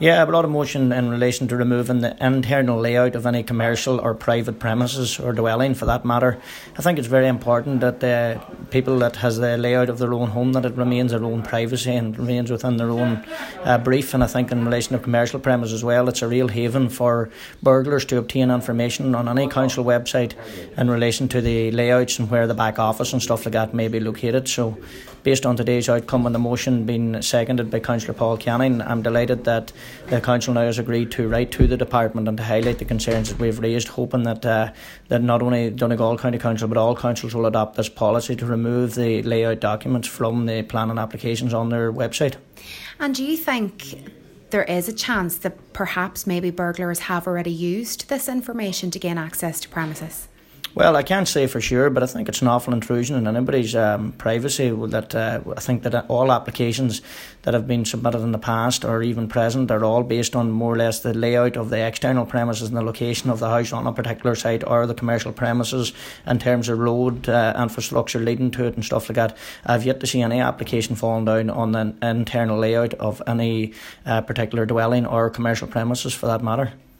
Yeah, a lot of motion in relation to removing the internal layout of any commercial or private premises or dwelling for that matter. I think it's very important that the people that has the layout of their own home, that it remains their own privacy and remains within their own brief. And I think in relation to commercial premises as well, it's a real haven for burglars to obtain information on any council website in relation to the layouts and where the back office and stuff like that may be located. So based on today's outcome and the motion being seconded by Councillor Paul Canning, I'm delighted that the Council now has agreed to write to the Department and to highlight the concerns that we've raised, hoping that that not only Donegal County Council but all councils will adopt this policy to remove the layout documents from the planning applications on their website. And do you think there is a chance that perhaps maybe burglars have already used this information to gain access to premises? Well, I can't say for sure, but I think it's an awful intrusion in anybody's privacy. That I think that all applications that have been submitted in the past or even present are all based on more or less the layout of the external premises and the location of the house on a particular site or the commercial premises in terms of road infrastructure leading to it and stuff like that. I've yet to see any application falling down on the internal layout of any particular dwelling or commercial premises for that matter.